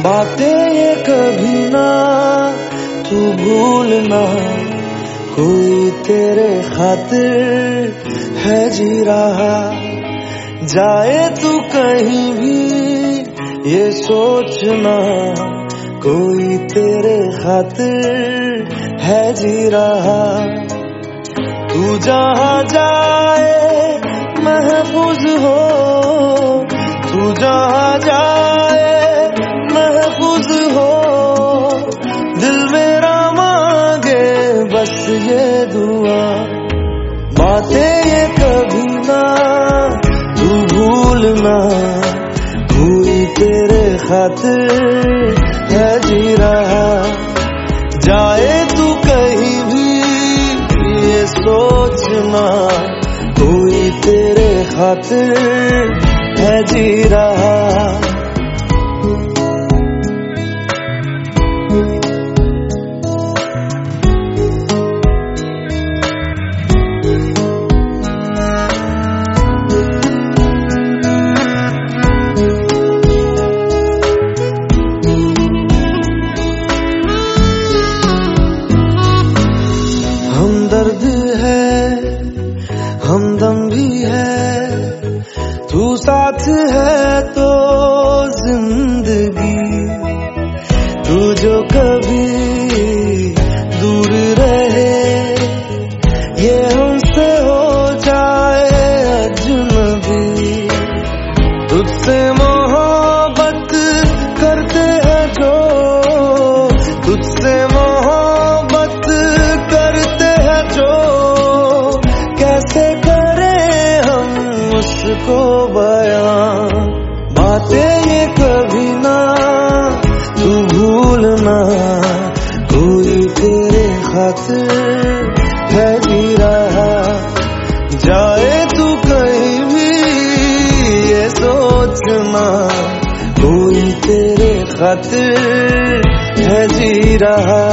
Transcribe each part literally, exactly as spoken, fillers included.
बातें ये कभी ना तू भूलना, कोई तेरे खातिर है जी रहा। जाए तू कहीं भी ये सोचना, कोई तेरे खातिर है जी रहा। तू जहाँ जाए महफूज हो, तू जहाँ जाए महफूज हो। दिल मेरा मांगे बस ये दुआ, बातें ये कभी ना तू भूलना, कोई तेरे खातिर है जी रहा। जाए तू कहीं भी ये सोचना, कोई तेरे खातिर है जी रहा। हमदर्द है हमदम भी है, तू साथ है तो जिंदगी। तू जो कभी दूर रहे, ये हमसे हो जाए अजनबी। तुझसे मोहब्बत करते हैं जो, तुझसे मोहब्बत करते हैं जो। कैसे करें हम उसको बयां, बातें ये कभी ना तू भूलना, कोई तेरे खातिर है जी रहा। जाए तू कहीं भी ये सोचना, कोई तेरे खातिर है जी रहा।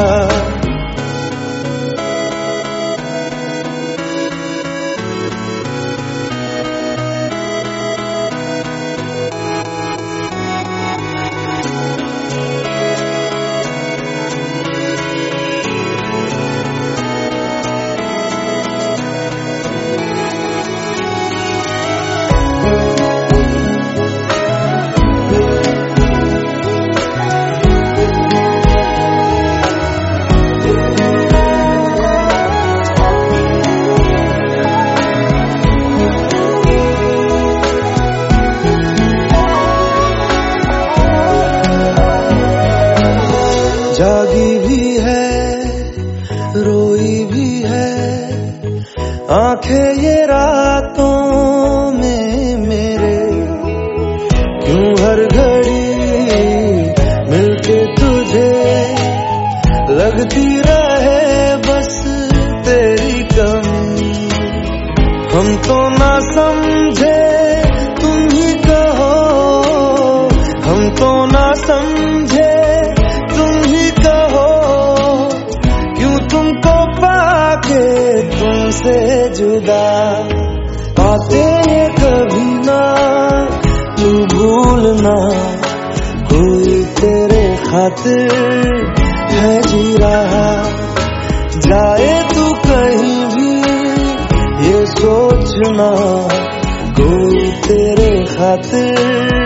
जागी भी है रोई भी है, आंखें ये रातों में मेरे। क्यों हर घड़ी मिलके तुझे लगती रहे बस तेरी कमी। हम तो ना समझे तुम ही कहो, हम तो ना समझे तुमसे जुदा। बातें ये कभी ना तू भूलना, कोई तेरे खातिर है जी रहा। जाए तू कहीं भी ये सोचना, कोई तेरे खातिर